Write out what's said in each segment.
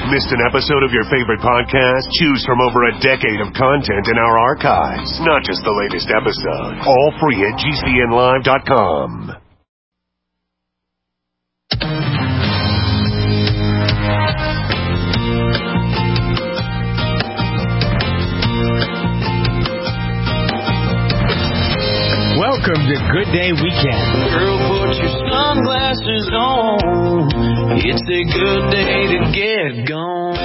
Missed an episode of your favorite podcast? Choose from over a decade of content in our archives. Not just the latest episode. All free at GCNlive.com. Welcome to Good Day Weekend. Girl, put your sunglasses on. It's a good day to get gone.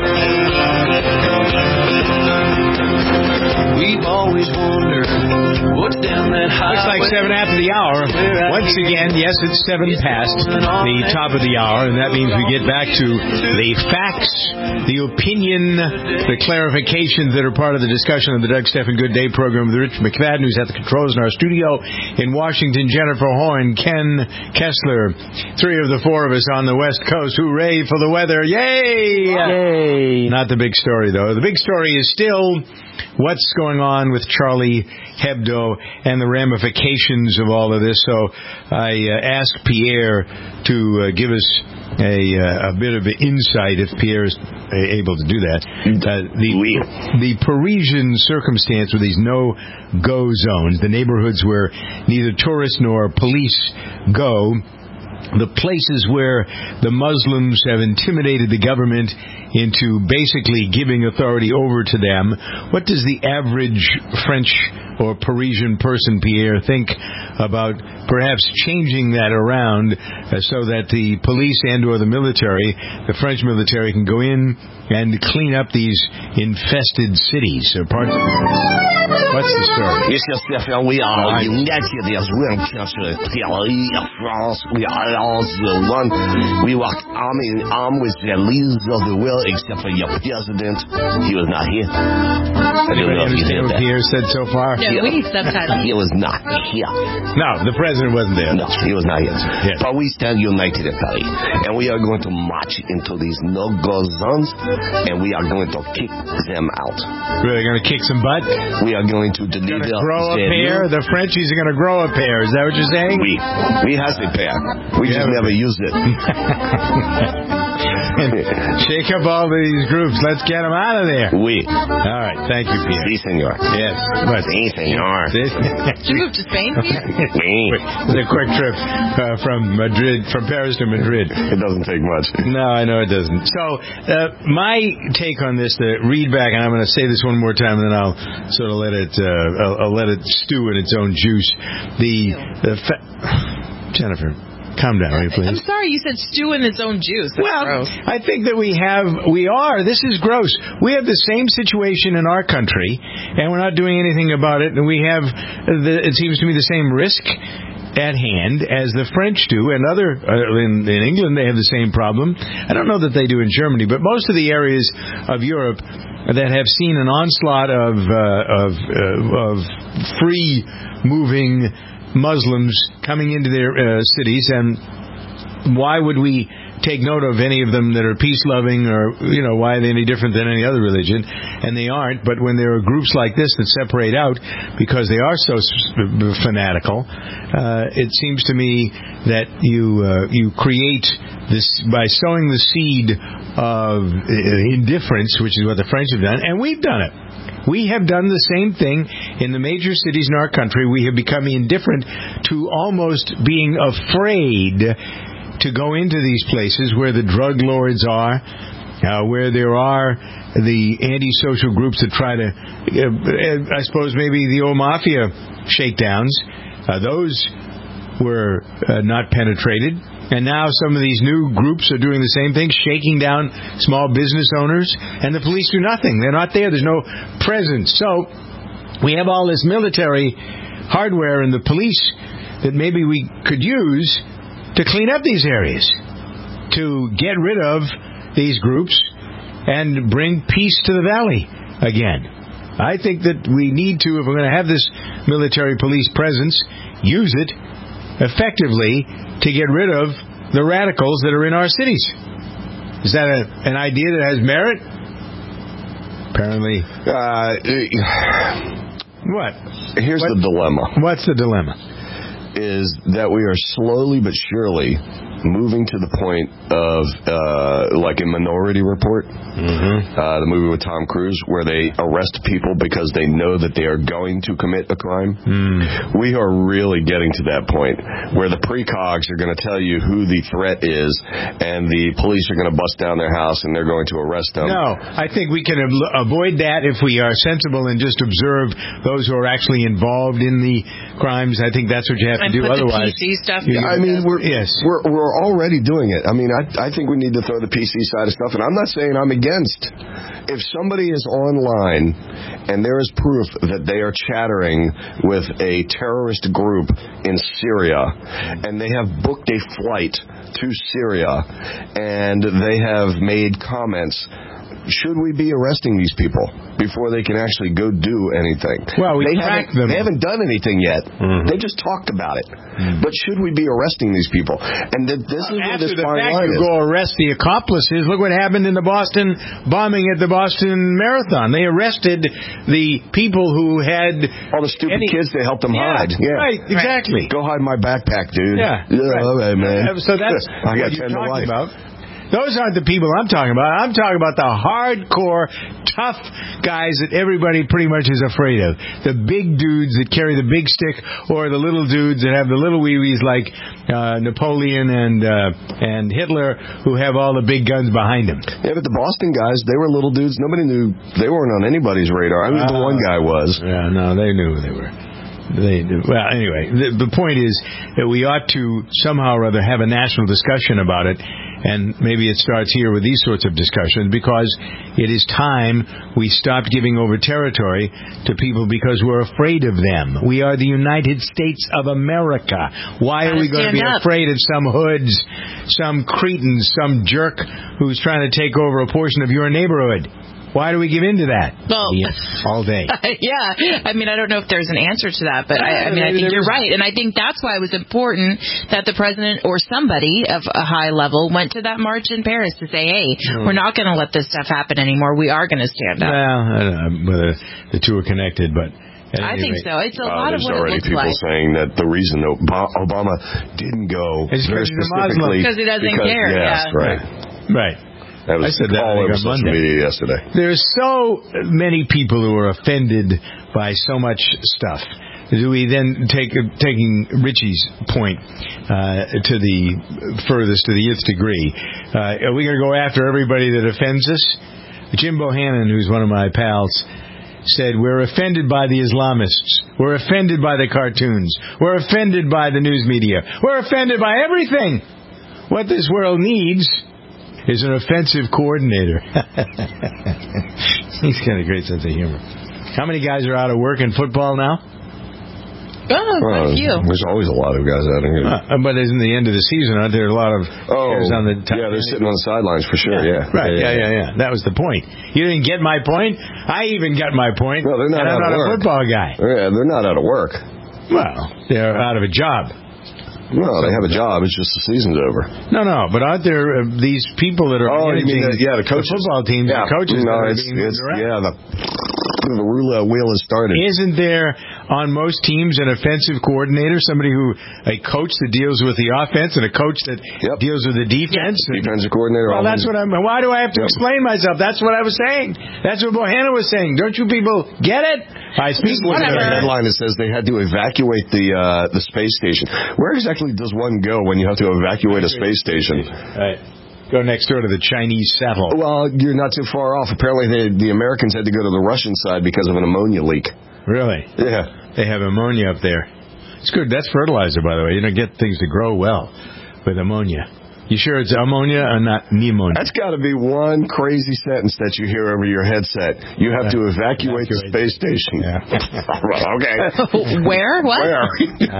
We've always wondered what's down that highway. Looks like 7 after the hour. Once again, yes, it's 7 past the top of the hour, and that means we get back to the facts, the opinion, the clarifications that are part of the discussion of the Doug Stephan Good Day program with Rich McFadden, who's at the controls in our studio in Washington, Jennifer Horn, Ken Kessler, 3 of the 4 of us on the West Coast. Hooray for the weather. Yay! Yay! Not the big story, though. The big story is still what's going on with Charlie Hebdo and the ramifications of all of this. So I asked Pierre to give us a bit of insight, if Pierre is able to do that. The Parisian circumstance with these no-go zones, the neighborhoods where neither tourists nor police go, the places where the Muslims have intimidated the government into basically giving authority over to them. What does the average French or Parisian person, Pierre, think about perhaps changing that around so that the police and or the military, the French military, can go in and clean up these infested cities or parts of What's the story? Yes, Stephan, we are united as well. France, we are all the one. We walk arm in arm with the leaders of the world, except for your president. He was not here. I don't know if you heard that. Pierre said so far. No, we need subtitles. He was not here. No, the president wasn't there. No, he was not here. Yes. But we stand united at Paris, and we are going to march into these no-go zones, and we are going to kick them out. We're going to kick some butt? We are going to deliver. Grow a pair? The Frenchies are going to grow a pair. Is that what you're saying? We have a pair. We just never used it. Shake up all these groups. Let's get them out of there. All right. Thank you, Pierre. Si, senor. Yes. What? Si, senor. Did you move to Spain, Pierre? It's a quick trip from Paris to Madrid. It doesn't take much. No, I know it doesn't. So, my take on this, to read back, and I'm going to say this one more time, and then I'll sort of let it stew in its own juice. Jennifer, calm down, will you, please? I'm sorry, you said stew in its own juice. That's gross. I think that this is gross. We have the same situation in our country, and we're not doing anything about it, and we have, it seems to me, the same risk at hand as the French do, and in England they have the same problem. I don't know that they do in Germany, but most of the areas of Europe that have seen an onslaught of free moving Muslims coming into their cities, and why would we take note of any of them that are peace-loving, or, why are they any different than any other religion? And they aren't. But when there are groups like this that separate out because they are so fanatical, it seems to me that you create this by sowing the seed of indifference, which is what the French have done, and we've done it. We have done the same thing in the major cities in our country. We have become indifferent to almost being afraid to go into these places where the drug lords are, where there are the antisocial groups that try to, I suppose maybe the old mafia shakedowns. Those were not penetrated. And now some of these new groups are doing the same thing, shaking down small business owners, and the police do nothing. They're not there. There's no presence. So we have all this military hardware in the police that maybe we could use to clean up these areas, to get rid of these groups and bring peace to the valley again. I think that we need to, if we're going to have this military police presence, use it effectively to get rid of the radicals that are in our cities. Is that an idea that has merit? Apparently. What? Here's the dilemma. What's the dilemma? is that we are slowly but surely moving to the point of like a Minority Report, the movie with Tom Cruise, where they arrest people because they know that they are going to commit a crime. We are really getting to that point where the precogs are going to tell you who the threat is, and the police are going to bust down their house and they're going to arrest them. No, I think we can avoid that if we are sensible and just observe those who are actually involved in the crimes. I think that's what you have to do. Otherwise, the PC stuff. I mean, we're already doing it. I mean, I think we need to throw the PC side of stuff, and I'm not saying I'm against. If somebody is online and there is proof that they are chattering with a terrorist group in Syria, and they have booked a flight to Syria, and they have made comments, should we be arresting these people before they can actually go do anything? Well, they haven't done anything yet. They just talked about it. But should we be arresting these people? And this is where this fine line is. Go arrest the accomplices. Look what happened in the Boston bombing at the Boston Marathon. They arrested the people who had all the stupid kids. They helped them hide. Yeah, right. Exactly. Go hide my backpack, dude. Yeah. All right, man. So that's I got what you're 10 to life. about. Those aren't the people I'm talking about. I'm talking about the hardcore, tough guys that everybody pretty much is afraid of. The big dudes that carry the big stick, or the little dudes that have the little wee-wees like Napoleon and Hitler, who have all the big guns behind them. Yeah, but the Boston guys, they were little dudes. Nobody knew. They weren't on anybody's radar. I mean, the one guy was. Yeah, no, they knew who they were. Well, anyway, the point is that we ought to somehow or other have a national discussion about it, and maybe it starts here with these sorts of discussions, because it is time we stopped giving over territory to people because we're afraid of them. We are the United States of America. Why are we going to be afraid of some hoods, some cretins, some jerk who's trying to take over a portion of your neighborhood? Why do we give in to that? Well, all day. Yeah. I mean, I don't know if there's an answer to that, but I think you're right. And I think that's why it was important that the president or somebody of a high level went to that march in Paris to say, hey, we're not going to let this stuff happen anymore. We are going to stand up. Well, I don't know whether the two are connected, but... I think so. It's a lot of what it looks like. There's already people saying that the reason Obama didn't go very specifically... Because he doesn't care. Yes, yeah. Right. I said that all over social media yesterday. There's so many people who are offended by so much stuff. Do we then taking Richie's point to the furthest, to the nth degree? Are we going to go after everybody that offends us? Jim Bohannon, who's one of my pals, said, we're offended by the Islamists. We're offended by the cartoons. We're offended by the news media. We're offended by everything. What this world needs is an offensive coordinator. He's got a great sense of humor. How many guys are out of work in football now? Quite a few. There's always a lot of guys out of here. But isn't the end of the season, aren't there a lot of players on the top? Yeah, they're sitting on the sidelines for sure, yeah. Right, yeah. That was the point. You didn't get my point? I even got my point. No, they're not out of work. I'm not a football guy. Yeah, they're not out of work. Well, they're out of a job. No, they have a job. It's just the season's over. No, but aren't there these people that are managing the coaches. The football teams, the coaches? No, the roulette wheel has started. Isn't there on most teams an offensive coordinator, a coach that deals with the offense and a coach that deals with the defense? Defensive coordinator. Well, that's what why do I have to explain myself? That's what I was saying. That's what Bohannon was saying. Don't you people get it? I speak. There's a headline that says they had to evacuate the space station. Where exactly does one go when you have to evacuate a space station? Right. Go next door to the Chinese satellite. Well, you're not too far off. Apparently, the Americans had to go to the Russian side because of an ammonia leak. Really? Yeah. They have ammonia up there. It's good. That's fertilizer, by the way. You don't get things to grow well with ammonia. You sure it's ammonia or not pneumonia? That's got to be one crazy sentence that you hear over your headset. You have to evacuate the space station. Yeah. Okay. Where? What? Where?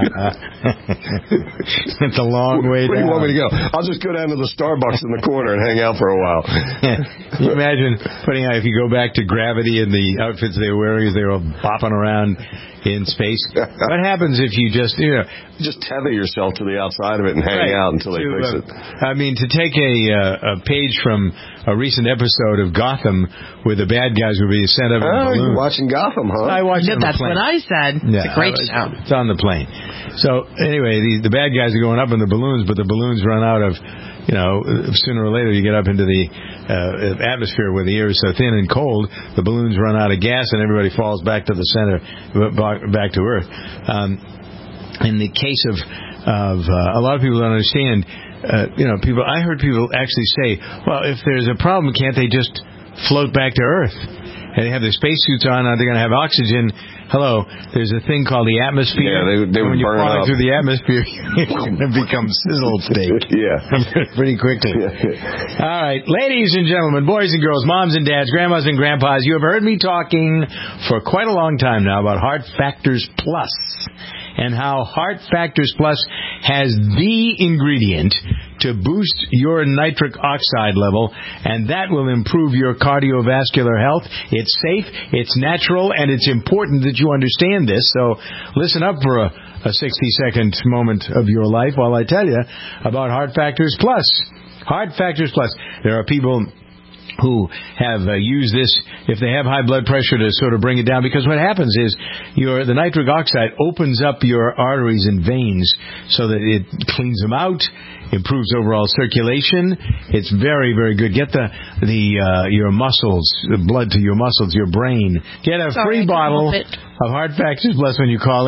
It's a long way down. Where do you want me to go? I'll just go down to the Starbucks in the corner and hang out for a while. Can you imagine putting out, if you go back to Gravity and the outfits they were wearing as they were bopping around in space. What happens if you just tether yourself to the outside of it and hang out until they fix it? I mean, to take a page from a recent episode of Gotham where the bad guys would be sent up in a balloon. You're watching Gotham, huh? I watched it on the plane. That's what I said. Yeah, it's a great show. It's on the plane. So anyway, the bad guys are going up in the balloons, but the balloons run out of, sooner or later you get up into the atmosphere where the air is so thin and cold, the balloons run out of gas and everybody falls back to the center, back to Earth. In the case of a lot of people don't understand, I heard people actually say, well, if there's a problem, can't they just float back to Earth? And they have their spacesuits on, they're going to have oxygen. Hello, there's a thing called the atmosphere. Yeah, they would when you're burn falling up through the atmosphere, you're going to become sizzle steak. Yeah. Pretty quickly. All right, ladies and gentlemen, boys and girls, moms and dads, grandmas and grandpas, you have heard me talking for quite a long time now about Heart Factors Plus and how Heart Factors Plus has the ingredient to boost your nitric oxide level, and that will improve your cardiovascular health. It's safe, it's natural, and it's important that you understand this. So listen up for a 60-second moment of your life while I tell you about Heart Factors Plus. Heart Factors Plus. There are people who have used this if they have high blood pressure to sort of bring it down, because what happens is the nitric oxide opens up your arteries and veins so that it cleans them out, improves overall circulation. It's very, very good. Get your muscles, the blood to your muscles, your brain. Get a free bottle of Heart Factors Plus when you call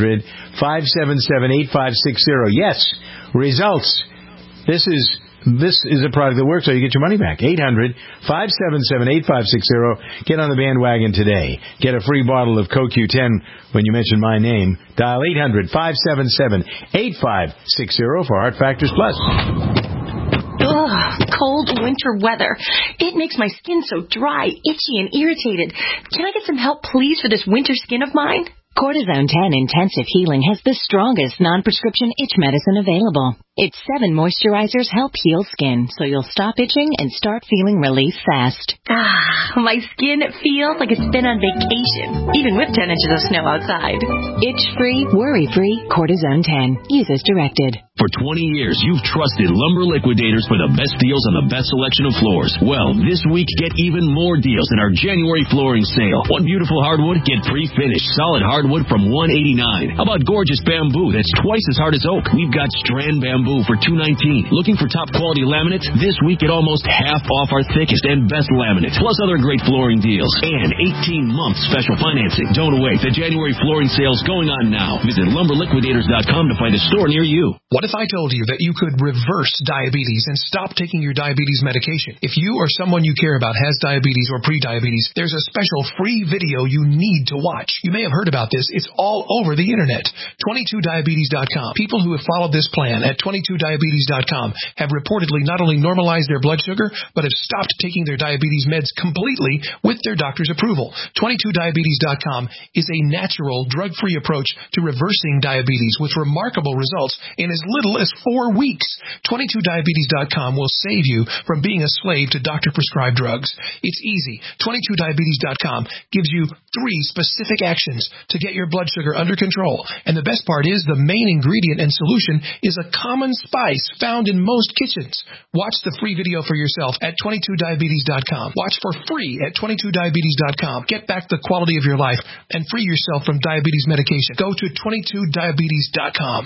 800-577-8560. Yes, results. This is a product that works, so you get your money back. 800-577-8560. Get on the bandwagon today. Get a free bottle of CoQ10 when you mention my name. Dial 800-577-8560 for Heart Factors Plus. Ugh, cold winter weather. It makes my skin so dry, itchy, and irritated. Can I get some help, please, for this winter skin of mine? Cortisone 10 Intensive Healing has the strongest non-prescription itch medicine available. Its 7 moisturizers help heal skin, so you'll stop itching and start feeling relief fast. My skin feels like it's been on vacation, even with 10 inches of snow outside. Itch-free, worry-free, Cortisone 10. Use as directed. For 20 years, you've trusted Lumber Liquidators for the best deals on the best selection of floors. Well, this week, get even more deals in our January flooring sale. One beautiful hardwood, get pre-finished solid hardwood from $189. How about gorgeous bamboo that's twice as hard as oak? We've got strand bamboo for $219. Looking for top quality laminates? This week, get almost half off our thickest and best laminates, plus other great flooring deals. And 18-month special financing. Don't wait. The January flooring sale's going on now. Visit LumberLiquidators.com to find a store near you. What if I told you that you could reverse diabetes and stop taking your diabetes medication? If you or someone you care about has diabetes or pre-diabetes, there's a special free video you need to watch. You may have heard about this. It's all over the internet. 22diabetes.com. People who have followed this plan at 22diabetes.com have reportedly not only normalized their blood sugar, but have stopped taking their diabetes meds completely with their doctor's approval. 22diabetes.com is a natural, drug-free approach to reversing diabetes with remarkable results in as little as 4 weeks. 22diabetes.com will save you from being a slave to doctor-prescribed drugs. It's easy. 22diabetes.com gives you 3 specific actions to get your blood sugar under control. And the best part is the main ingredient and solution is a common spice found in most kitchens. Watch the free video for yourself at 22diabetes.com. Watch for free at 22diabetes.com. Get back the quality of your life and free yourself from diabetes medication. Go to 22diabetes.com.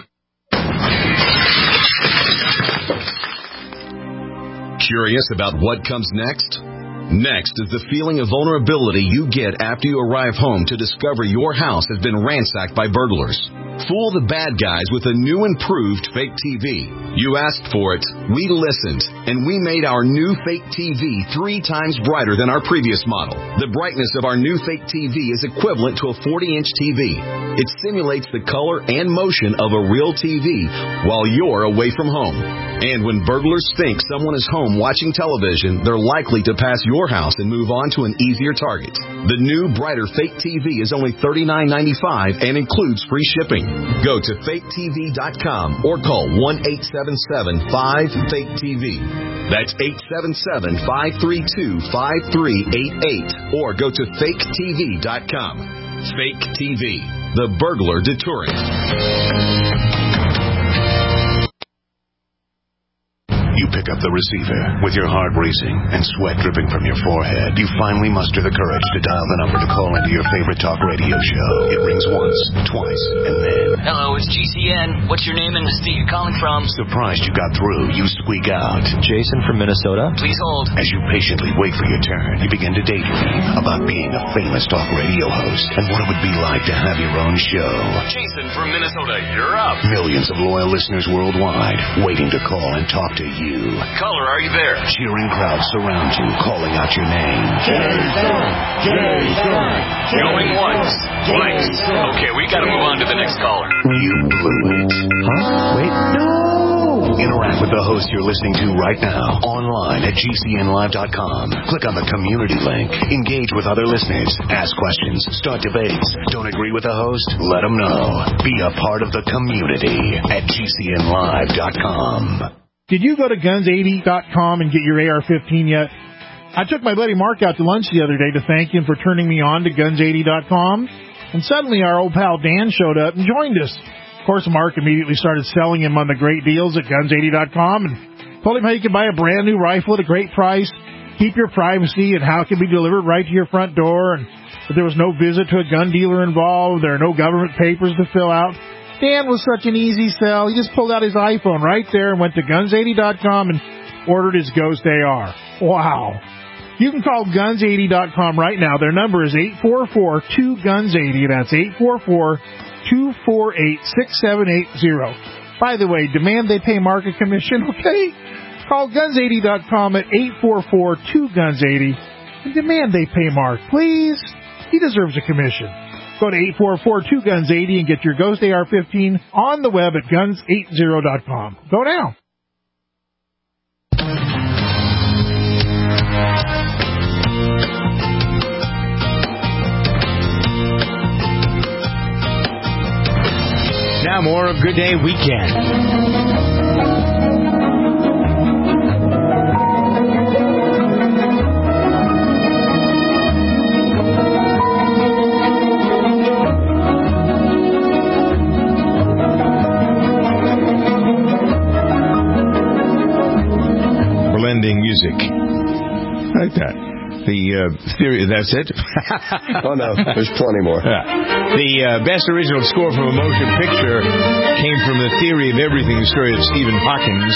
Curious about what comes next? Next is the feeling of vulnerability you get after you arrive home to discover your house has been ransacked by burglars. Fool the bad guys with a new improved fake TV. You asked for it, we listened, and we made our new fake TV 3 times brighter than our previous model. The brightness of our new fake TV is equivalent to a 40-inch TV. It simulates the color and motion of a real TV while you're away from home. And when burglars think someone is home watching television, they're likely to pass your house and move on to an easier target. The new, brighter fake TV is only $39.95 and includes free shipping. Go to faketv.com or call 1-877-5-FAKE-TV. That's 877-532-5388 or go to faketv.com. Fake TV. the burglar deterrent. You pick up the receiver with your heart racing and sweat dripping from your forehead. You finally muster the courage to dial the number to call into your favorite talk radio show. It rings once, twice, and then... Hello, it's GCN. What's your name and the state you're calling from? Surprised you got through, you squeak out. Jason from Minnesota. Please hold. As you patiently wait for your turn, you begin to daydream about being a famous talk radio host and what it would be like to have your own show. Jason from Minnesota, you're up. Millions of loyal listeners worldwide waiting to call and talk to you. Caller, are you there? Cheering crowds surround you, calling out your name. Jason! Jason! Going once, twice. Okay, we gotta move on to the next caller. You blew it. Huh? Wait. No! Interact with the host you're listening to right now, online at GCNlive.com. Click on the community link. Engage with other listeners. Ask questions. Start debates. Don't agree with the host? Let them know. Be a part of the community at GCNlive.com. Did you go to guns80.com and get your AR-15 yet? I took my buddy Mark out to lunch the other day to thank him for turning me on to guns80.com, and suddenly our old pal Dan showed up and joined us. Of course, Mark immediately started selling him on the great deals at guns80.com and told him how you could buy a brand new rifle at a great price, keep your privacy, and how it can be delivered right to your front door, and that there was no visit to a gun dealer involved, there are no government papers to fill out. Dan was such an easy sell. He just pulled out his iPhone right there and went to guns80.com and ordered his Ghost AR. Wow. You can call guns80.com right now. Their number is 844-2GUNS80. That's 844-248-6780. By the way, demand they pay Mark a commission, okay? Call guns80.com at 844-2GUNS80 and demand they pay Mark, please. He deserves a commission. Go to 844-2GUNS80 and get your Ghost AR-15 on the web at guns80.com. Go now. Now more of Good Day Weekend. Music. I like that. The theory, that's it? Oh, no. There's plenty more. Yeah. The best original score from a motion picture came from The Theory of Everything, the story of Stephen Hawking.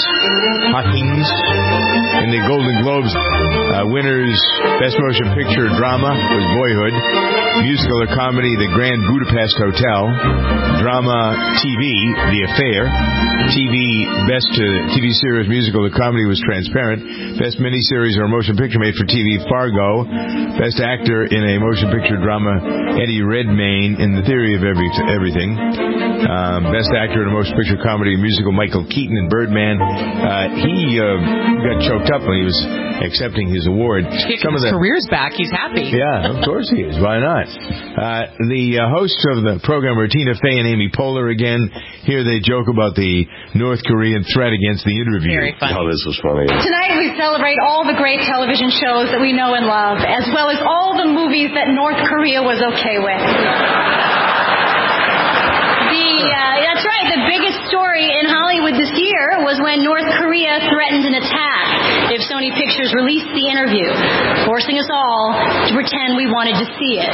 In the Golden Globes, winners, Best Motion Picture Drama was Boyhood. Musical or Comedy, The Grand Budapest Hotel. Drama TV, The Affair. Best TV Series, Musical or Comedy was Transparent. Best Miniseries or Motion Picture Made for TV, Fargo. Best Actor in a Motion Picture Drama, Eddie Redmayne in The Theory of Everything. Best Actor in a Motion Picture Comedy Musical, Michael Keaton in Birdman. He got choked up when he was accepting his award. His career's back. He's happy. Yeah, of course he is. Why not? The hosts of the program are Tina Fey and Amy Poehler again. Here they joke about the North Korean threat against the interview. Very funny. Oh, this was funny. Tonight we celebrate all the great television shows that we know and love, as well as all the movies that North Korea was okay with. That's right. The biggest story in Hollywood this year was when North Korea threatened an attack if Sony Pictures released the interview, forcing us all to pretend we wanted to see it.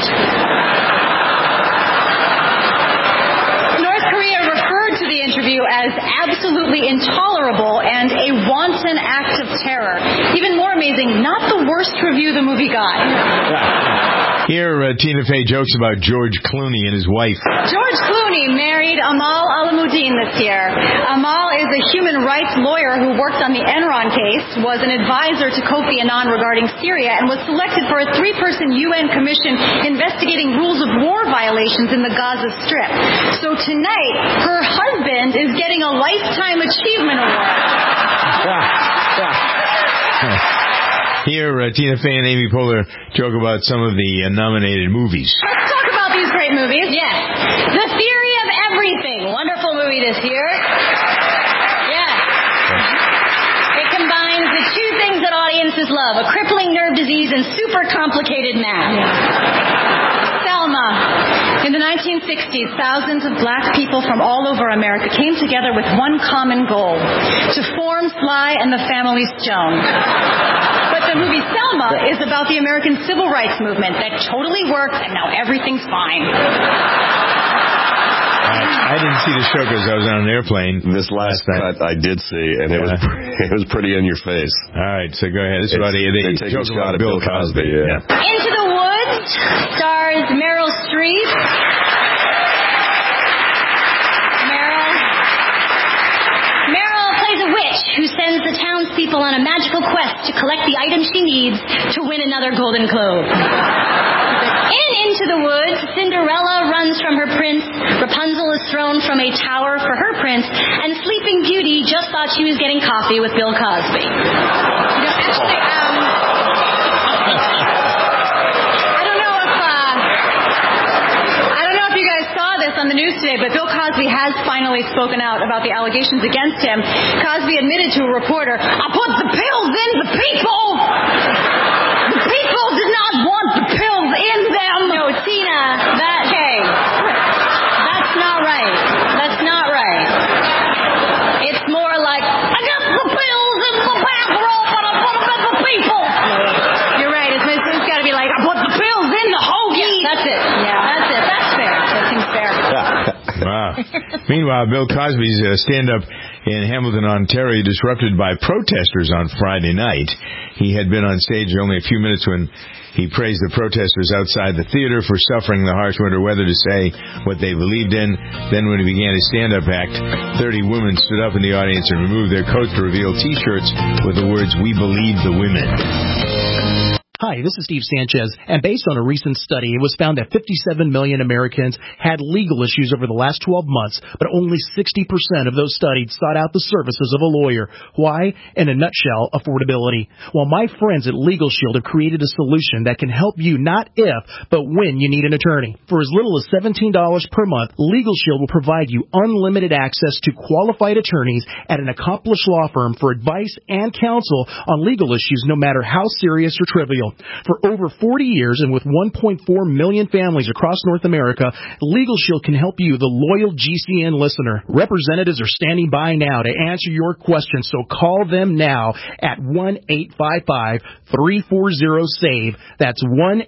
North Korea referred to the interview as absolutely intolerable and a wanton act of terror. Even more amazing, not the worst review the movie got. Here, Tina Fey jokes about George Clooney and his wife. George Clooney married Amal Alamuddin this year. Amal is a human rights lawyer who worked on the Enron case, was an advisor to Kofi Annan regarding Syria, and was selected for a 3-person UN commission investigating rules of war violations in the Gaza Strip. So tonight, her husband is getting a Lifetime Achievement Award. Here, Tina Fey and Amy Poehler joke about some of the nominated movies. Let's talk about these great movies. Yes. The Theory of Everything. Wonderful movie this year. Yes. It combines the two things that audiences love, a crippling nerve disease and super complicated math. Selma. In the 1960s, thousands of black people from all over America came together with one common goal, to form Sly and the Family Stone. But the movie Selma is about the American civil rights movement that totally worked, and now everything's fine. I didn't see the show because I was on an airplane. This last cut I did see, and it was pretty in your face. All right, so go ahead. This is about they take a shot at Bill Cosby. Yeah. Into the Woods stars Meryl Streep. Meryl plays a witch who sends the townspeople on a magical quest to collect the items she needs to win another Golden Globe. In Into the Woods, Cinderella runs from her prince, Rapunzel is thrown from a tower for her prince, and Sleeping Beauty just thought she was getting coffee with Bill Cosby. I don't know if you guys saw this on the news today, but Bill Cosby has finally spoken out about the allegations against him. Cosby admitted to a reporter, "I put the pills in the people! The people did not want the pills in them!" No, Tina, that's not right. That's not right. It's more like, "I got the pills in the bathrobe, but I put them in the people!" You're right. It's got to be like, "I put the pills in the hoagie!" Yeah, that's it. Yeah, that's it. That's fair. That seems fair. Wow. Meanwhile, Bill Cosby's stand-up in Hamilton, Ontario, disrupted by protesters on Friday night. He had been on stage only a few minutes when he praised the protesters outside the theater for suffering the harsh winter weather to say what they believed in. Then when he began his stand-up act, 30 women stood up in the audience and removed their coats to reveal T-shirts with the words, "We believe the women." Hi, this is Steve Sanchez, and based on a recent study, it was found that 57 million Americans had legal issues over the last 12 months, but only 60% of those studied sought out the services of a lawyer. Why? In a nutshell, affordability. Well, my friends at Legal Shield have created a solution that can help you not if, but when you need an attorney. For as little as $17 per month, Legal Shield will provide you unlimited access to qualified attorneys at an accomplished law firm for advice and counsel on legal issues, no matter how serious or trivial. For over 40 years and with 1.4 million families across North America, Legal Shield can help you, the loyal GCN listener. Representatives are standing by now to answer your questions, so call them now at 1-855-340-SAVE. That's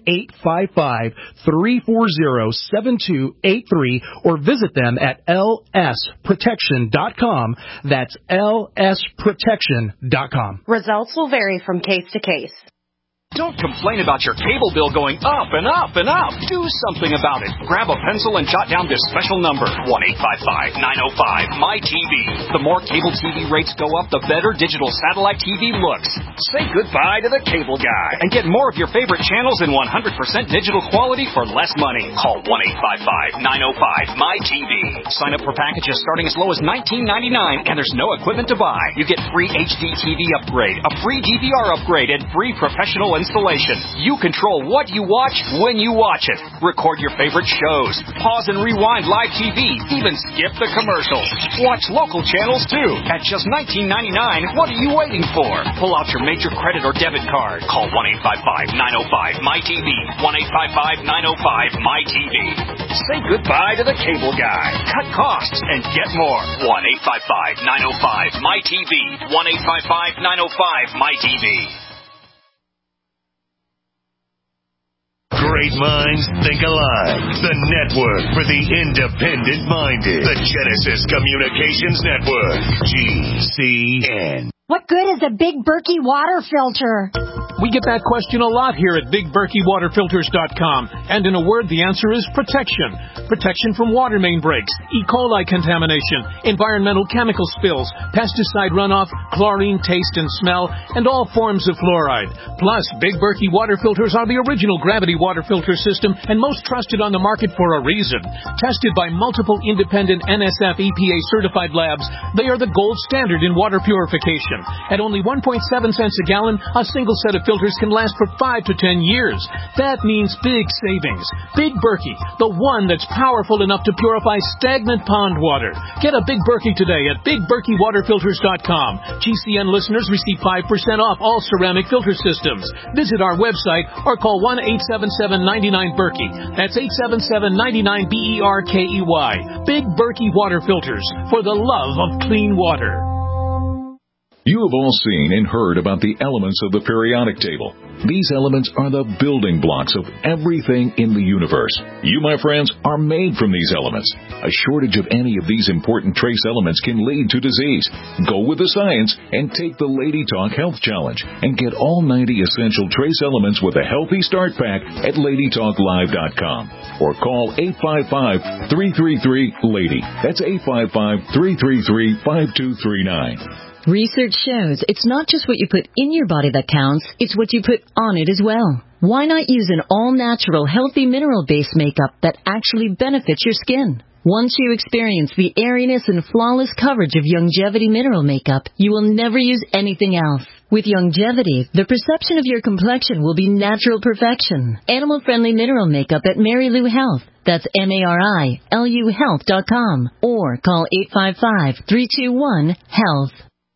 1-855-340-7283, or visit them at lsprotection.com. That's lsprotection.com. Results will vary from case to case. Don't complain about your cable bill going up and up and up. Do something about it. Grab a pencil and jot down this special number, 1-855-905-MyTV. The more cable TV rates go up, the better digital satellite TV looks. Say goodbye to the cable guy and get more of your favorite channels in 100% digital quality for less money. Call 1-855-905-MyTV. Sign up for packages starting as low as $19.99, and there's no equipment to buy. You get free HD TV upgrade, a free DVR upgrade, and free professional installation. You control what you watch when you watch it. Record your favorite shows. Pause and rewind live TV. Even skip the commercials. Watch local channels too. At just $19.99, what are you waiting for? Pull out your major credit or debit card. Call 1-855-905-MyTV. 1-855-905-MyTV. Say goodbye to the cable guy. Cut costs and get more. 1-855-905-MyTV. 1-855-905-MyTV. Great minds think alike. The network for the independent-minded. The Genesis Communications Network. GCN. What good is a Big Berkey water filter? We get that question a lot here at BigBerkeyWaterFilters.com. And in a word, the answer is protection. Protection from water main breaks, E. coli contamination, environmental chemical spills, pesticide runoff, chlorine taste and smell, and all forms of fluoride. Plus, Big Berkey water filters are the original gravity water filter system and most trusted on the market for a reason. Tested by multiple independent NSF EPA certified labs, they are the gold standard in water purification. protection. At only 1.7 cents a gallon, a single set of filters can last for 5 to 10 years. That means big savings. Big Berkey, the one that's powerful enough to purify stagnant pond water. Get a Big Berkey today at BigBerkeyWaterFilters.com. GCN listeners receive 5% off all ceramic filter systems. Visit our website or call 1-877-99-BERKEY. That's 877-99-BERKEY. Big Berkey Water Filters, for the love of clean water. You have all seen and heard about the elements of the periodic table. These elements are the building blocks of everything in the universe. You, my friends, are made from these elements. A shortage of any of these important trace elements can lead to disease. Go with the science and take the Lady Talk Health Challenge and get all 90 essential trace elements with a healthy start pack at LadyTalkLive.com or call 855-333-LADY. That's 855-333-5239. Research shows it's not just what you put in your body that counts, it's what you put on it as well. Why not use an all-natural, healthy mineral-based makeup that actually benefits your skin? Once you experience the airiness and flawless coverage of Youngevity mineral makeup, you will never use anything else. With Youngevity, the perception of your complexion will be natural perfection. Animal-friendly mineral makeup at Mary Lou Health. That's MARILU Health.com or call 855-321-HEALTH.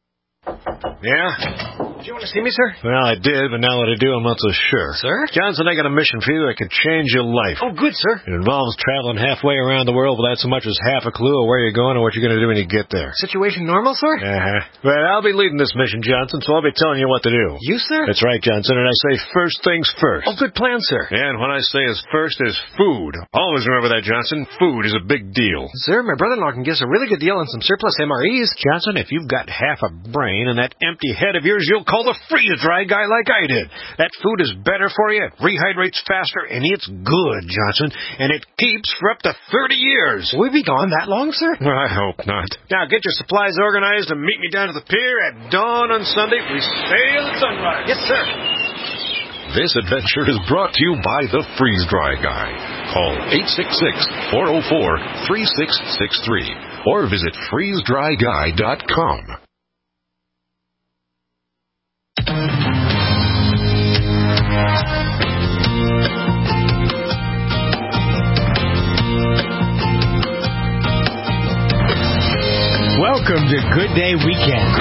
Yeah? Did you want to see me, sir? Well, I did, but now that I do, I'm not so sure. Sir? Johnson, I got a mission for you that could change your life. Oh, good, sir. It involves traveling halfway around the world without so much as half a clue of where you're going or what you're going to do when you get there. Situation normal, sir? Well, I'll be leading this mission, Johnson, so I'll be telling you what to do. You, sir? That's right, Johnson, and I say first things first. Oh, good plan, sir. And what I say is first is food. Always remember that, Johnson. Food is a big deal. Sir, my brother-in-law can give us a really good deal on some surplus MREs. Johnson, if you've got half a brain and that empty head of yours, you'll call the freeze-dry guy like I did. That food is better for you, it rehydrates faster, and it's good, Johnson, and it keeps for up to 30 years. Will we be gone that long, sir? I hope not. Now, get your supplies organized and meet me down to the pier at dawn on Sunday. We sail at sunrise. Yes, sir. This adventure is brought to you by the Freeze-Dry Guy. Call 866-404-3663 or visit freezedryguy.com. Welcome to Good Day Weekend.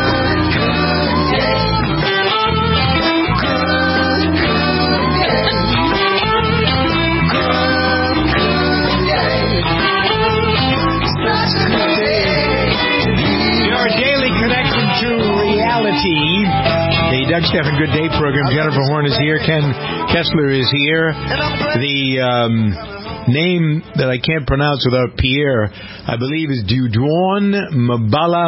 Your daily connection to reality. The Doug Stephan Good Day program. Jennifer Horn is here. Ken Kessler is here. The name that I can't pronounce without Pierre, I believe, is Dudon Mabala.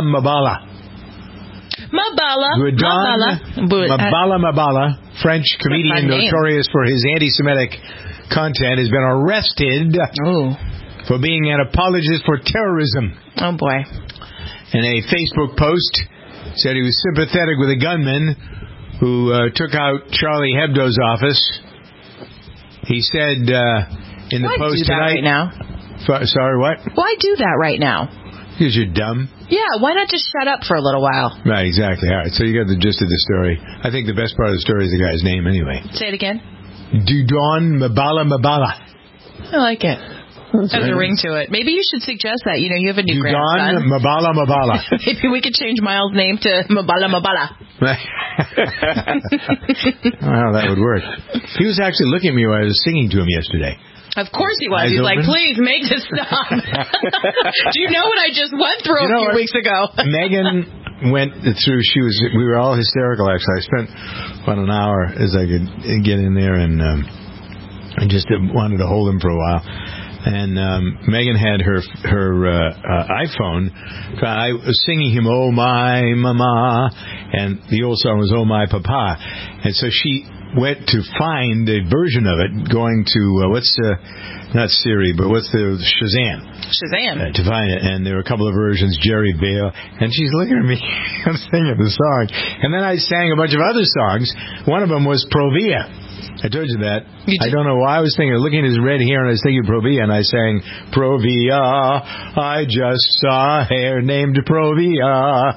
Mabala, French comedian notorious for his anti-Semitic content, has been arrested for being an apologist for terrorism. Oh, boy. In a Facebook post, said he was sympathetic with a gunman who took out Charlie Hebdo's office. He said in the post tonight... Why do that right now? Sorry, what? Why do that right now? Because you're dumb. Yeah, why not just shut up for a little while? Right, exactly. All right, so you got the gist of the story. I think the best part of the story is the guy's name anyway. Say it again. Dudon Mabala. I like it. Has a ring to it. Maybe you should suggest that. You know, you have a new grandson. Dudon Mabala. Maybe we could change Miles' name to Mabala. Well, that would work. He was actually looking at me while I was singing to him yesterday. Of course he was. He's like, please make this stop. Do you know what I just went through a few weeks ago? Megan went through, we were all hysterical actually. I spent about an hour as I could get in there and I just wanted to hold him for a while. And Megan had her iPhone. I was singing him "Oh My Mama," and the old song was "Oh My Papa," and so she went to find a version of it, going to not Siri, but what's the Shazam to find it. And there were a couple of versions, Jerry Bale, and she's looking at me. I'm singing the song, and then I sang a bunch of other songs. One of them was Provia. I told you that. I don't know why I was thinking, looking at his red hair, and I was thinking Provia, and I sang Provia. I just saw hair named Provia.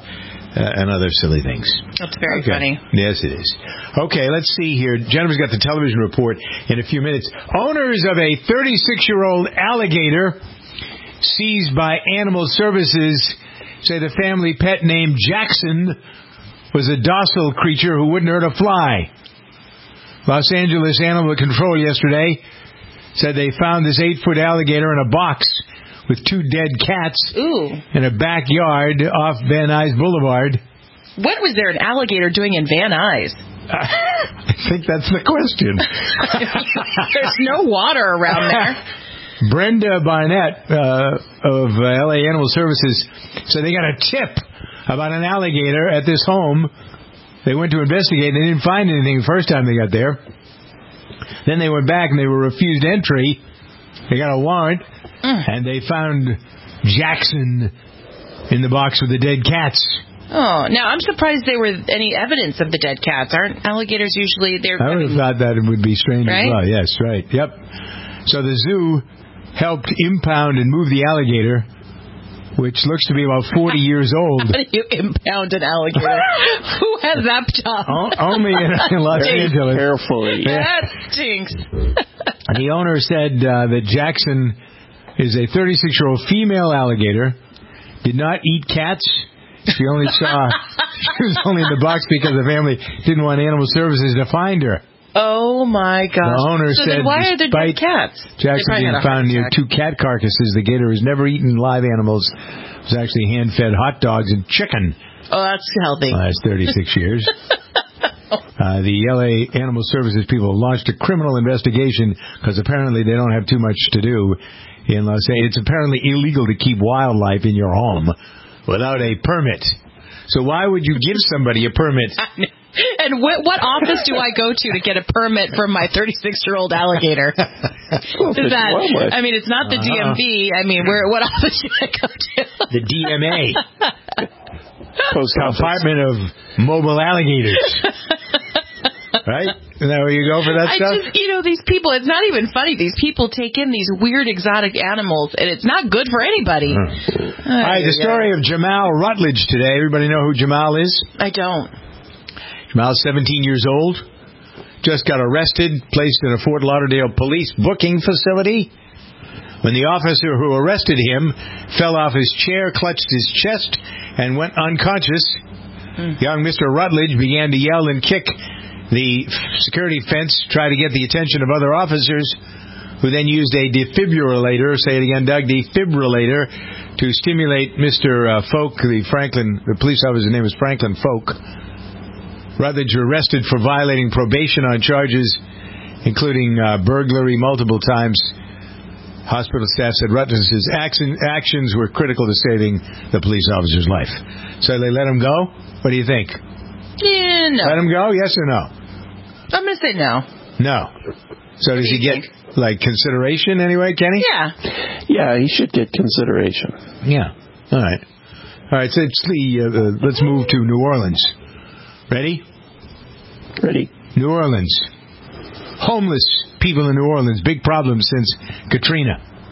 and other silly things. That's very funny. Yes, it is. Okay, let's see here. Jennifer's got the television report in a few minutes. Owners of a 36-year-old alligator seized by Animal Services say the family pet named Jackson was a docile creature who wouldn't hurt a fly. Los Angeles Animal Control yesterday said they found this 8-foot alligator in a box with 2 dead cats in a backyard off Van Nuys Boulevard. What was there an alligator doing in Van Nuys? I think that's the question. There's no water around there. Brenda Barnett of LA Animal Services said they got a tip about an alligator at this home. They went to investigate. They didn't find anything the first time they got there. Then they went back and they were refused entry. They got a warrant, and they found Jackson in the box with the dead cats. Oh, now I'm surprised there were any evidence of the dead cats. Aren't alligators usually there? I would have thought that it would be strange as well. Yes, right. Yep. So the zoo helped impound and move the alligator, which looks to be about 40 years old. How do you impound an alligator? Who has that job? Only in Los Angeles. Carefully. That stinks. The owner said that Jackson is a 36-year-old female alligator, did not eat cats. She only saw, she was only in the box because the family didn't want Animal Services to find her. Oh, my gosh. The owner so said, then why are there dead cats? Jackson being found near 2 cat carcasses, the gator has never eaten live animals. It was actually hand-fed hot dogs and chicken. Oh, that's healthy. Last 36 years. The L.A. Animal Services people launched a criminal investigation because apparently they don't have too much to do in Los Angeles. It's apparently illegal to keep wildlife in your home without a permit. So why would you give somebody a permit? And what office do I go to get a permit from my 36-year-old alligator? Is that? I mean, it's not the DMV. I mean, what office should I go to? The DMA. Department of Mobile Alligators. Right? Isn't that where you go for that stuff? These people, it's not even funny. These people take in these weird exotic animals, and it's not good for anybody. All right, the story of Jamal Rutledge today. Everybody know who Jamal is? I don't. Jamal's 17 years old. Just got arrested, placed in a Fort Lauderdale police booking facility. When the officer who arrested him fell off his chair, clutched his chest, and went unconscious, young Mr. Rutledge began to yell and kick the security fence, try to get the attention of other officers, who then used a defibrillator, say it again, Doug, defibrillator, to stimulate Mr. Folk, the police officer's name was Franklin Folk. Rutledge arrested for violating probation on charges, including burglary multiple times. Hospital staff said Rutledge's actions were critical to saving the police officer's life. So they let him go? What do you think? Yeah, no. Let him go, yes or no? I'm going to say no. No. So does he get, consideration anyway, Kenny? Yeah. Yeah, he should get consideration. Yeah. All right. So let's move to New Orleans. Ready? Ready. New Orleans. Homeless people in New Orleans. Big problem since Katrina.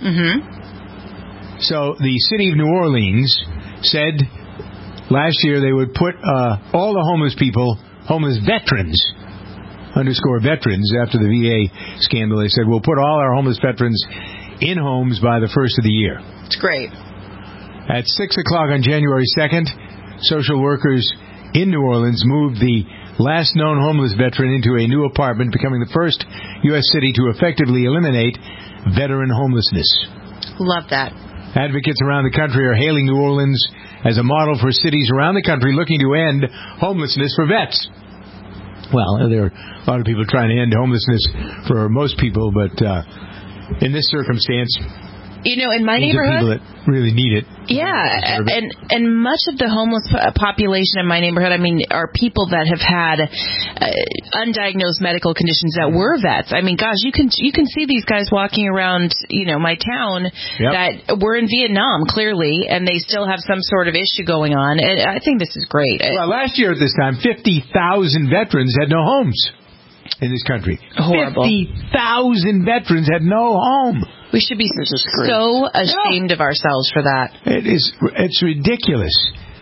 Mm-hmm. So the city of New Orleans said last year they would put all the homeless people, homeless veterans, _veterans, after the VA scandal, they said, we'll put all our homeless veterans in homes by the first of the year. It's great. At 6 o'clock on January 2nd, social workers in New Orleans moved the last known homeless veteran into a new apartment, becoming the first U.S. city to effectively eliminate veteran homelessness. Love that. Advocates around the country are hailing New Orleans as a model for cities around the country looking to end homelessness for vets. Well, there are a lot of people trying to end homelessness for most people, but in this circumstance, in my neighborhood, people that really need it. Yeah, and much of the homeless population in my neighborhood, are people that have had undiagnosed medical conditions that were vets. Gosh, you can see these guys walking around, my town that were in Vietnam, clearly, and they still have some sort of issue going on. And I think this is great. Well, last year at this time, 50,000 veterans had no homes in this country. Horrible. 50,000 veterans had no home. We should be so ashamed of ourselves for that. It's ridiculous.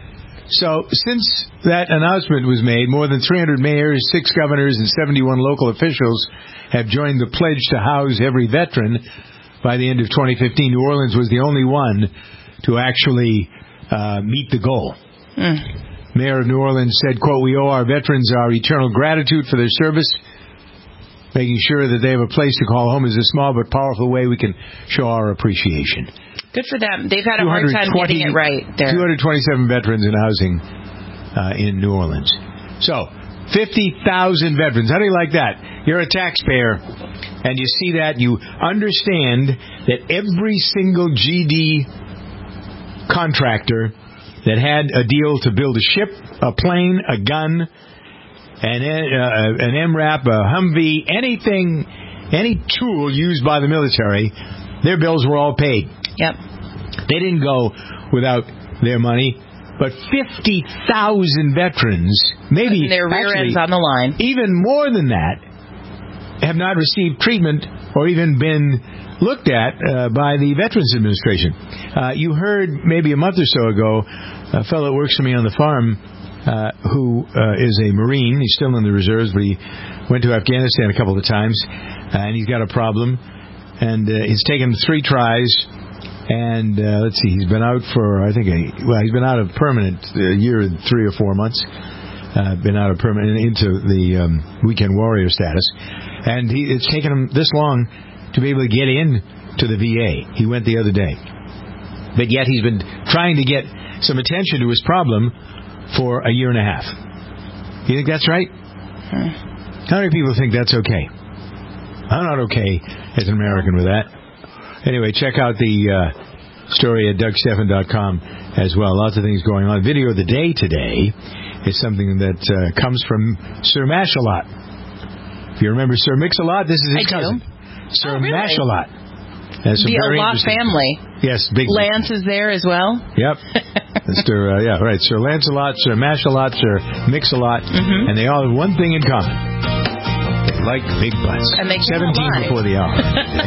So, since that announcement was made, more than 300 mayors, 6 governors, and 71 local officials have joined the pledge to house every veteran by the end of 2015. New Orleans was the only one to actually meet the goal. Mayor of New Orleans said, quote, "We owe our veterans our eternal gratitude for their service. Making sure that they have a place to call home is a small but powerful way we can show our appreciation." Good for them. They've had a hard time getting it right there. 227 veterans in housing in New Orleans. So, 50,000 veterans. How do you like that? You're a taxpayer, and you see that. You understand that every single GD contractor that had a deal to build a ship, a plane, a gun, an MRAP, a Humvee, anything, any tool used by the military, their bills were all paid. Yep. They didn't go without their money, but 50,000 veterans, maybe their rear ends on the line, even more than that, have not received treatment or even been looked at by the Veterans Administration. You heard maybe a month or so ago a fellow that works for me on the farm who is a Marine. He's still in the reserves, but he went to Afghanistan a couple of times, and he's got a problem. And it's taken 3 tries, and let's see, he's been out for, he's been out of permanent a year and 3 or 4 months. Been out of permanent into the weekend warrior status. And it's taken him this long to be able to get in to the VA. He went the other day. But yet he's been trying to get some attention to his problem for a year and a half. You think that's right? How many people think that's okay? I'm not okay as an American with that. Anyway, check out the story at DougStephan.com as well. Lots of things going on. Video of the day today is something that comes from Sir Mash-a-Lot. If you remember Sir Mix-a-Lot, this is his cousin. Sir Mash-a-Lot. The Allot family. Yes, big. Lance is there as well. Yep. Mr. Right. Sir Lance-a-Lot, Sir Mash-a-Lot, Sir Mix-a-Lot, and they all have one thing in common. They like big butts. And they 17 before the hour.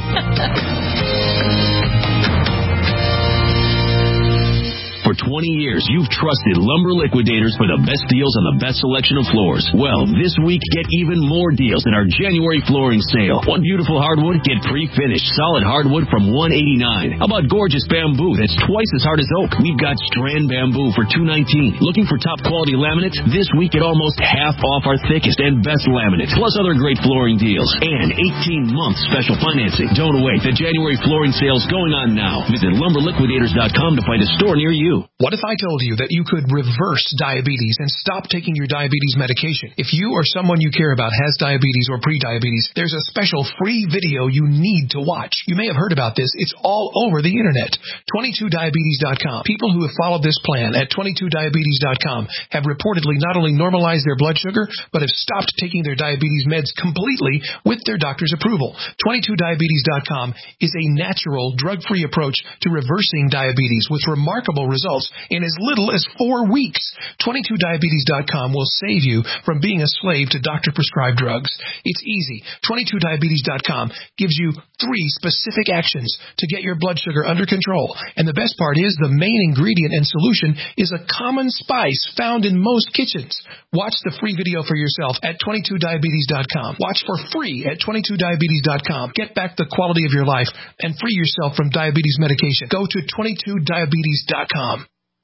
For 20 years, you've trusted Lumber Liquidators for the best deals on the best selection of floors. Well, this week, get even more deals in our January flooring sale. One beautiful hardwood, get pre-finished solid hardwood from $189. How about gorgeous bamboo that's twice as hard as oak? We've got strand bamboo for $219. Looking for top quality laminates? This week, get almost half off our thickest and best laminates, plus other great flooring deals. And 18-month special financing. Don't wait. The January flooring sale's going on now. Visit LumberLiquidators.com to find a store near you. What if I told you that you could reverse diabetes and stop taking your diabetes medication? If you or someone you care about has diabetes or pre-diabetes, there's a special free video you need to watch. You may have heard about this. It's all over the internet. 22diabetes.com. People who have followed this plan at 22diabetes.com have reportedly not only normalized their blood sugar, but have stopped taking their diabetes meds completely with their doctor's approval. 22diabetes.com is a natural, drug-free approach to reversing diabetes with remarkable results in as little as 4 weeks. 22diabetes.com will save you from being a slave to doctor-prescribed drugs. It's easy. 22diabetes.com gives you 3 specific actions to get your blood sugar under control. And the best part is the main ingredient and solution is a common spice found in most kitchens. Watch the free video for yourself at 22diabetes.com. Watch for free at 22diabetes.com. Get back the quality of your life and free yourself from diabetes medication. Go to 22diabetes.com.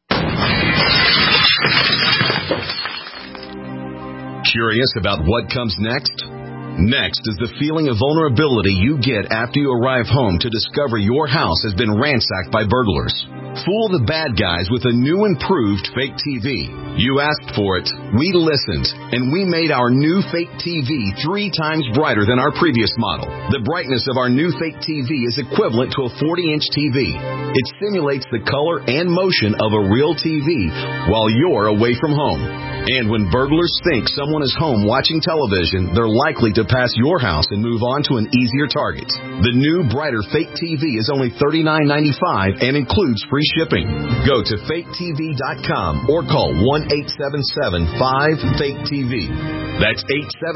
Curious about what comes next? Next is the feeling of vulnerability you get after you arrive home to discover your house has been ransacked by burglars. Fool the bad guys with a new improved fake TV. You asked for it, we listened, and we made our new fake TV 3 times brighter than our previous model. The brightness of our new fake TV is equivalent to a 40-inch TV. It simulates the color and motion of a real TV while you're away from home. And when burglars think someone is home watching television, they're likely to pass your house and move on to an easier target. The new, brighter fake TV is only $39.95 and includes free shipping. Go to faketv.com or call 1-877-5-FAKE-TV. That's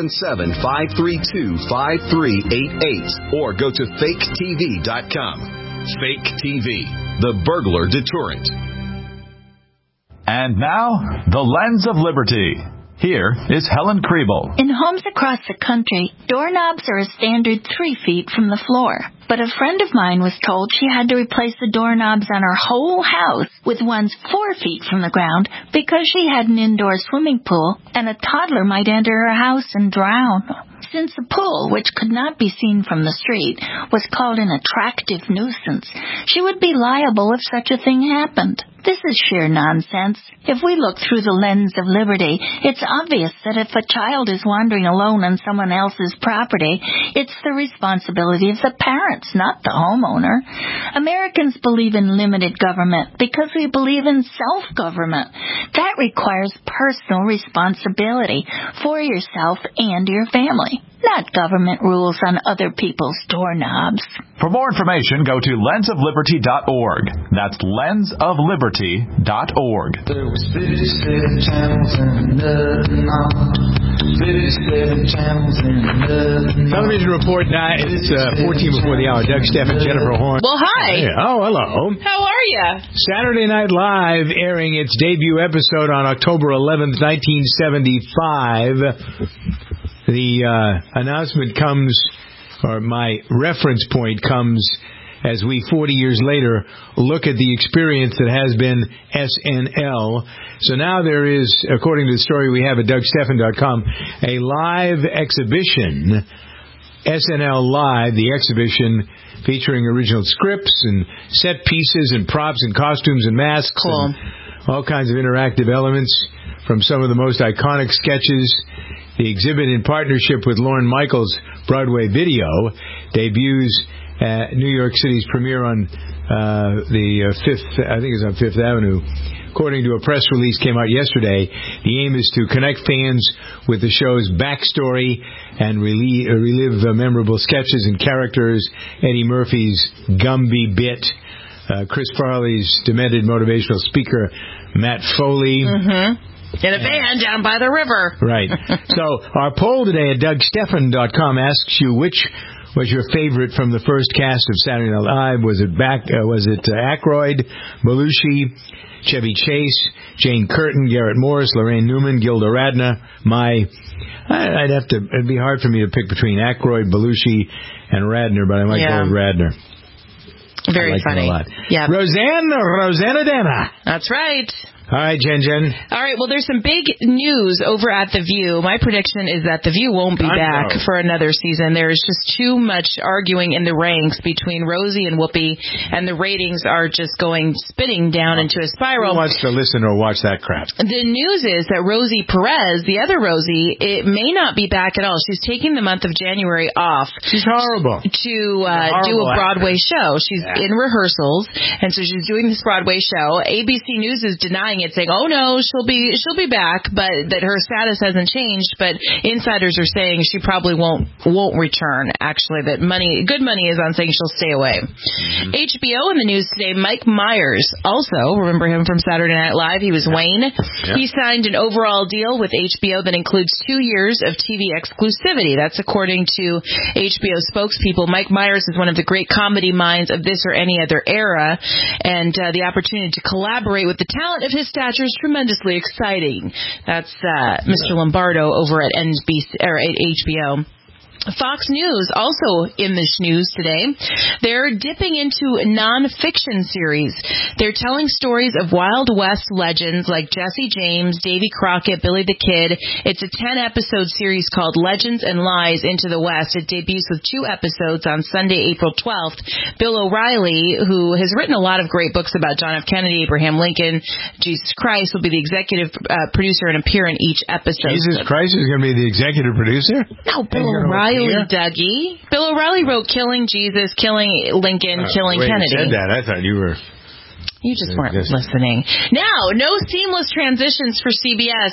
877-532-5388 or go to faketv.com. Fake TV, the burglar deterrent. And now, the Lens of Liberty. Here is Helen Kriebel. In homes across the country, doorknobs are a standard 3 feet from the floor. But a friend of mine was told she had to replace the doorknobs on her whole house with ones 4 feet from the ground because she had an indoor swimming pool and a toddler might enter her house and drown. Since the pool, which could not be seen from the street, was called an attractive nuisance, she would be liable if such a thing happened. This is sheer nonsense. If we look through the lens of liberty, it's obvious that if a child is wandering alone on someone else's property, it's the responsibility of the parents, not the homeowner. Americans believe in limited government because we believe in self-government. That requires personal responsibility for yourself and your family, not government rules on other people's doorknobs. For more information, go to lensofliberty.org. That's lensofliberty.org. There was 57 channels and nothing on. 57 channels and nothing on. Television Report, it's 14 before the hour. Doug Stephan, Jennifer Horn. Well, hi. Hey. Oh, hello. How are you? Saturday Night Live airing its debut episode on October 11th, 1975. The announcement comes, or my reference point comes, as we 40 years later look at the experience that has been SNL. So now there is, according to the story we have at DougStephan.com, a live exhibition, SNL Live, the exhibition featuring original scripts and set pieces and props and costumes and masks. Cool. And all kinds of interactive elements from some of the most iconic sketches. The exhibit, in partnership with Lorne Michaels' Broadway Video, debuts at New York City's premiere on the 5th, I think it's on 5th Avenue. According to a press release came out yesterday, the aim is to connect fans with the show's backstory and relive memorable sketches and characters. Eddie Murphy's Gumby bit, Chris Farley's demented motivational speaker, Matt Foley. Mm-hmm. In a van down by the river. Right. So our poll today at DougStephan.com asks you which was your favorite from the first cast of Saturday Night Live. Was it Aykroyd, Belushi, Chevy Chase, Jane Curtin, Garrett Morris, Lorraine Newman, Gilda Radner? It'd be hard for me to pick between Aykroyd, Belushi, and Radner, but I might go with Radner. Very funny. A lot. Yeah. Rosanna Dana. That's right. All right, Jen. All right, well, there's some big news over at The View. My prediction is that The View won't be back for another season. There's just too much arguing in the ranks between Rosie and Whoopi, and the ratings are just spinning down into a spiral. Who wants to listen or watch that crap? The news is that Rosie Perez, the other Rosie, it may not be back at all. She's taking the month of January off. She's horrible. To do a Broadway show. She's in rehearsals, and so she's doing this Broadway show. ABC News is denying it, saying, "Oh no, she'll be back," but that her status hasn't changed. But insiders are saying she probably won't return. Actually, that good money is on saying she'll stay away. Mm-hmm. HBO in the news today. Mike Myers, also remember him from Saturday Night Live. He was Wayne. Yeah. He signed an overall deal with HBO that includes 2 years of TV exclusivity. That's according to HBO spokespeople. Mike Myers is one of the great comedy minds of this or any other era, and the opportunity to collaborate with the talent of his stature is tremendously exciting. That's Mr. Lombardo over at NBC or at HBO. Fox News, also in this news today, they're dipping into non-fiction series. They're telling stories of Wild West legends like Jesse James, Davy Crockett, Billy the Kid. It's a 10-episode series called Legends and Lies into the West. It debuts with 2 episodes on Sunday, April 12th. Bill O'Reilly, who has written a lot of great books about John F. Kennedy, Abraham Lincoln, Jesus Christ, will be the executive producer and appear in each episode. Jesus Christ is going to be the executive producer? No, Bill O'Reilly. Dougie. Bill O'Reilly wrote Killing Jesus, Killing Lincoln, Killing Kennedy. You said that. I thought you were... You just weren't listening. Now, no seamless transitions for CBS.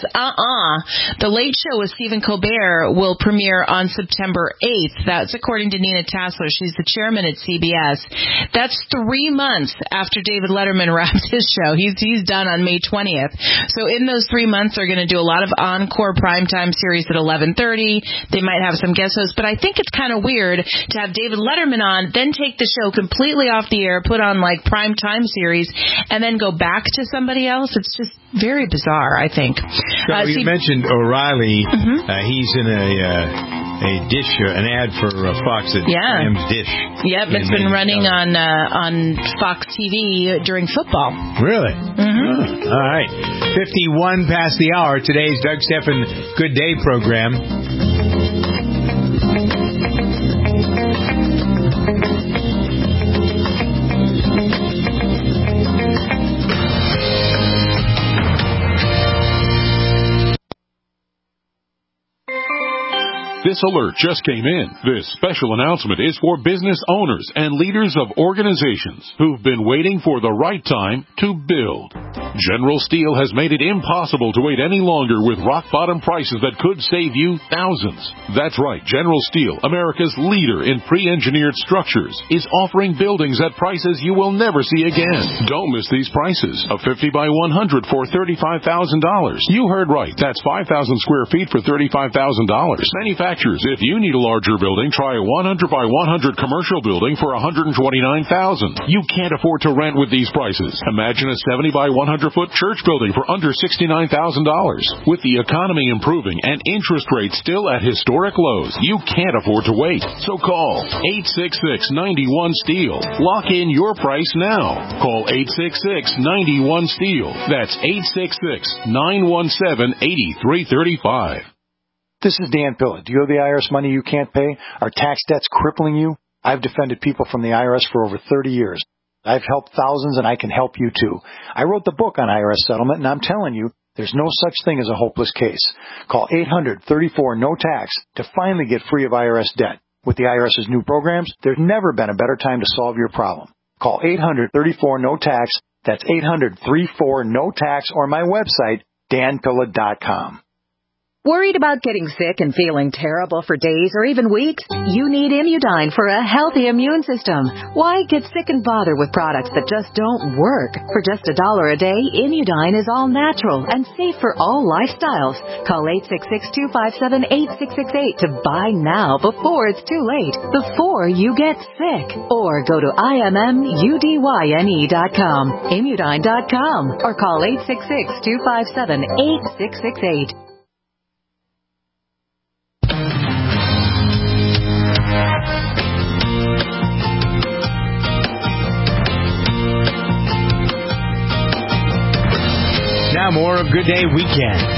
The Late Show with Stephen Colbert will premiere on September 8th. That's according to Nina Tassler. She's the chairman at CBS. That's 3 months after David Letterman wrapped his show. He's done on May 20th. So in those 3 months, they're going to do a lot of encore primetime series at 11:30. They might have some guest hosts, but I think it's kind of weird to have David Letterman on, then take the show completely off the air, put on like primetime series, and then go back to somebody else. It's just very bizarre, I think. So you mentioned O'Reilly. He's in a dish, an ad for Fox that Sam's Dish. Yep, it's been running on Fox TV during football. Really? All right. 51 past the hour. Today's Doug Stephan Good Day program. This alert just came in. This special announcement is for business owners and leaders of organizations who've been waiting for the right time to build. General Steel has made it impossible to wait any longer with rock-bottom prices that could save you thousands. That's right, General Steel, America's leader in pre-engineered structures, is offering buildings at prices you will never see again. Don't miss these prices. A 50 by 100 for $35,000. You heard right. That's 5,000 square feet for $35,000. Manufacturers, if you need a larger building, try a 100 by 100 commercial building for $129,000. You can't afford to rent with these prices. Imagine a 70 by 100-foot church building for under $69,000. With the economy improving and interest rates still at historic lows, you can't afford to wait. So call 866-91-STEEL. Lock in your price now. Call 866-91-STEEL. That's 866-917-8335. This is Dan Pilla. Do you owe the IRS money you can't pay? Are tax debts crippling you? I've defended people from the IRS for over 30 years. I've helped thousands, and I can help you too. I wrote the book on IRS settlement, and I'm telling you, there's no such thing as a hopeless case. Call 800-34-NO-TAX to finally get free of IRS debt. With the IRS's new programs, there's never been a better time to solve your problem. Call 800-34-NO-TAX. That's 800-34-NO-TAX, or my website, danpilla.com. Worried about getting sick and feeling terrible for days or even weeks? You need Immudyne for a healthy immune system. Why get sick and bother with products that just don't work? For just $1 a day, Immudyne is all natural and safe for all lifestyles. Call 866-257-8668 to buy now before it's too late, before you get sick. Or go to IMMUDYNE.com, Immudyne.com, or call 866-257-8668. Now more of Good Day Weekend.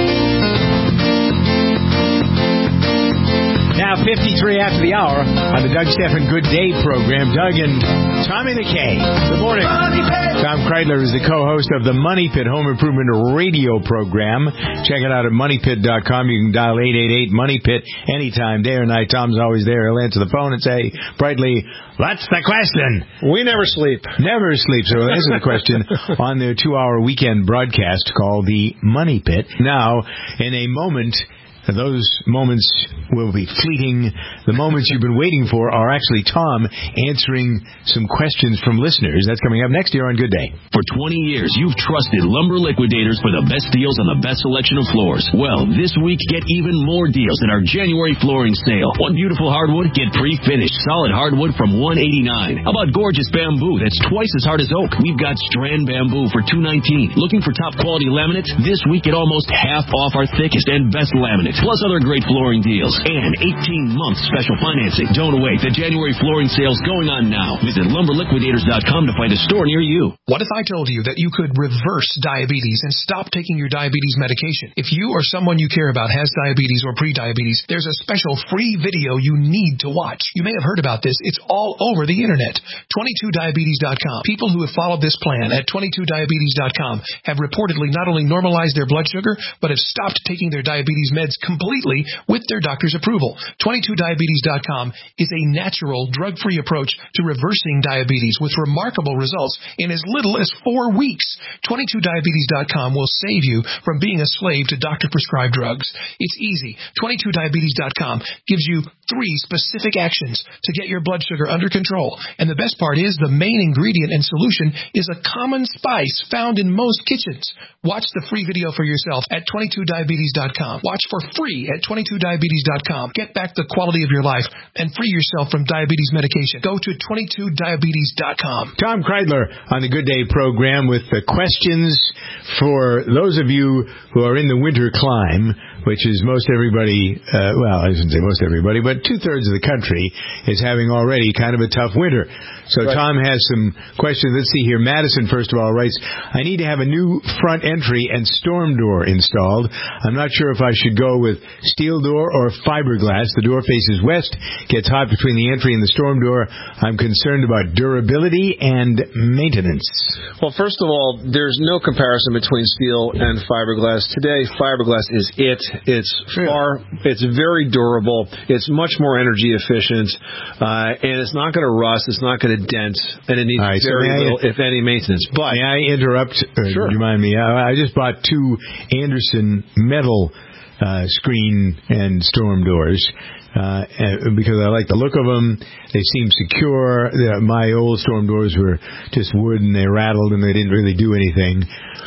Now 53 after the hour on the Doug Stephan Good Day program. Doug and Tommy McKay. Good morning. Tom Kreidler is the co-host of the Money Pit Home Improvement Radio program. Check it out at moneypit.com. You can dial 888-MONEY-PIT anytime, day or night. Tom's always there. He'll answer the phone and say brightly, "That's the question." We never sleep. Never sleep. So answer the question on their 2-hour weekend broadcast called the Money Pit. Now, in a moment, those moments will be fleeting. The moments you've been waiting for are actually Tom answering some questions from listeners. That's coming up next year on Good Day. For 20 years, you've trusted Lumber Liquidators for the best deals on the best selection of floors. Well, this week, get even more deals in our January flooring sale. One beautiful hardwood, get pre-finished solid hardwood from $189. How about gorgeous bamboo that's twice as hard as oak? We've got strand bamboo for $219. Looking for top quality laminates? This week, get almost half off our thickest and best laminates, plus other great flooring deals. And 18-month special financing. Don't wait. The January flooring sale's going on now. Visit LumberLiquidators.com to find a store near you. What if I told you that you could reverse diabetes and stop taking your diabetes medication? If you or someone you care about has diabetes or pre-diabetes, there's a special free video you need to watch. You may have heard about this. It's all over the internet. 22diabetes.com. People who have followed this plan at 22diabetes.com have reportedly not only normalized their blood sugar, but have stopped taking their diabetes meds completely with their doctor's approval. 22diabetes.com is a natural, drug-free approach to reversing diabetes with remarkable results in as little as 4 weeks. 22diabetes.com will save you from being a slave to doctor-prescribed drugs. It's easy. 22diabetes.com gives you 3 specific actions to get your blood sugar under control. And the best part is the main ingredient and solution is a common spice found in most kitchens. Watch the free video for yourself at 22diabetes.com. Watch for free at 22diabetes.com. Get back the quality of your life and free yourself from diabetes medication. Go to 22diabetes.com. Tom Kreidler on the Good Day program with the questions for those of you who are in the winter climb, which is most everybody, well, I shouldn't say most everybody, but 2/3 of the country is having already kind of a tough winter. So right. Tom has some questions. Let's see here. Madison, first of all, writes, I need to have a new front entry and storm door installed. I'm not sure if I should go with steel door or fiberglass. The door faces west, gets hot between the entry and the storm door. I'm concerned about durability and maintenance. Well, first of all, there's no comparison between steel and fiberglass. Today, fiberglass is it. It's very durable. It's much more energy efficient, and it's not going to rust. It's not going to dent, and it needs very little, if any, maintenance. But may I interrupt? Sure. Do you mind me? I just bought 2 Anderson metal screen and storm doors because I like the look of them. They seem secure. My old storm doors were just wood and they rattled and they didn't really do anything.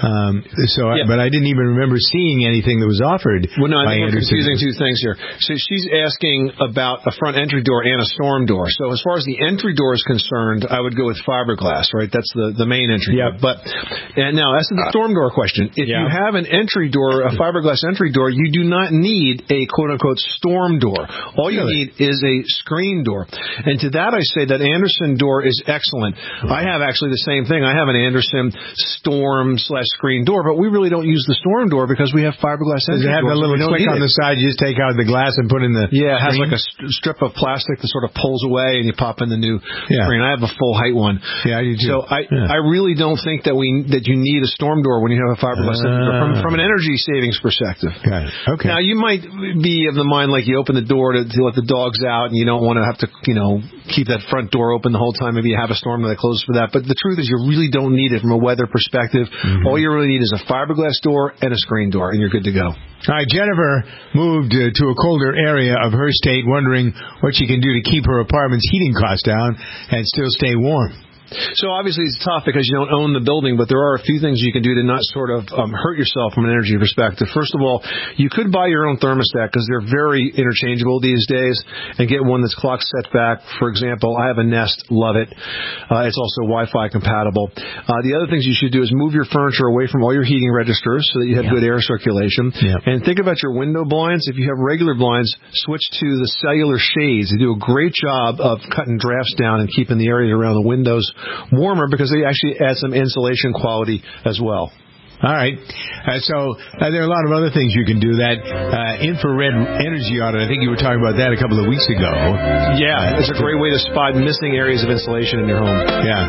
But I didn't even remember seeing anything that was offered. Well, no, I think we're Anderson. confusing 2 things here. So she's asking about a front entry door and a storm door. So as far as the entry door is concerned, I would go with fiberglass, right? That's the main entry door. And now, as to the storm door question, if you have an entry door, a fiberglass entry door, you do not need a quote-unquote storm door. All you need is a screen door. And to that I say that Anderson door is excellent. I have actually the same thing. I have an Anderson storm/screen door, but we really don't use the storm door because we have fiberglass entry doors. Does it have the little click on the side? You just take out the glass and put in the it has like a strip of plastic that sort of pulls away and you pop in the new screen. I have a full height one. Yeah, I do too. So I really don't think that you need a storm door when you have a fiberglass entry door from an energy savings perspective. Okay. Now, you might be of the mind like you open the door to let the dogs out and you don't want to have to, keep that front door open the whole time. Maybe you have a storm that closes for that. But the truth is you really don't need it from a weather perspective. Mm-hmm. All you really need is a fiberglass door and a screen door, and you're good to go. All right, Jennifer moved to a colder area of her state, wondering what she can do to keep her apartment's heating costs down and still stay warm. So obviously it's tough because you don't own the building, but there are a few things you can do to not sort of hurt yourself from an energy perspective. First of all, you could buy your own thermostat because they're very interchangeable these days, and get one that's clock set back. For example, I have a Nest, love it. It's also Wi-Fi compatible. The other things you should do is move your furniture away from all your heating registers so that you have good air circulation. And think about your window blinds. If you have regular blinds, switch to the cellular shades. They do a great job of cutting drafts down and keeping the area around the windows warmer because they actually add some insulation quality as well. All right. So there are a lot of other things you can do. That infrared energy audit, I think you were talking about that a couple of weeks ago. Yeah, it's a great way to spot missing areas of insulation in your home.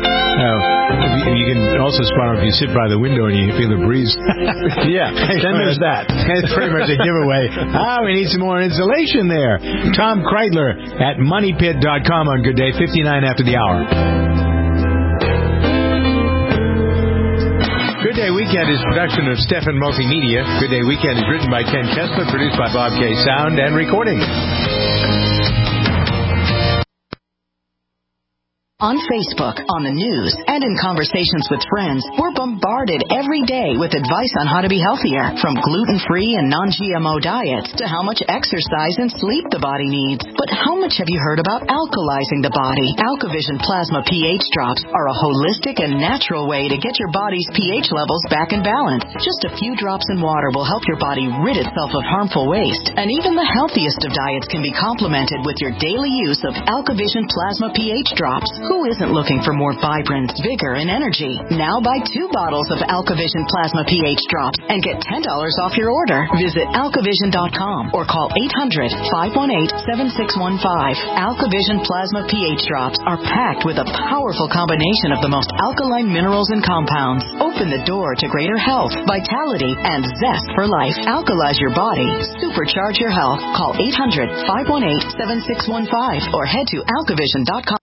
Yeah. You can also spot them if you sit by the window and you feel the breeze. Then there's that. That's pretty much a giveaway. We need some more insulation there. Tom Kreidler at MoneyPit.com on Good Day, 59 after the hour. Good Day Weekend is production of Stefan Multimedia. Good Day Weekend is written by Ken Kessler, produced by Bob K. Sound and recording. On Facebook, on the news, and in conversations with friends, we're bombarded every day with advice on how to be healthier, from gluten-free and non-GMO diets to how much exercise and sleep the body needs. But how much have you heard about alkalizing the body? AlkaVision Plasma pH drops are a holistic and natural way to get your body's pH levels back in balance. Just a few drops in water will help your body rid itself of harmful waste. And even the healthiest of diets can be complemented with your daily use of AlkaVision Plasma pH drops. Who isn't looking for more vibrance, vigor, and energy? Now buy 2 bottles of AlkaVision Plasma pH drops and get $10 off your order. Visit alkavision.com or call 800-518-7615. AlkaVision Plasma pH drops are packed with a powerful combination of the most alkaline minerals and compounds. Open the door to greater health, vitality, and zest for life. Alkalize your body. Supercharge your health. Call 800-518-7615 or head to alkavision.com.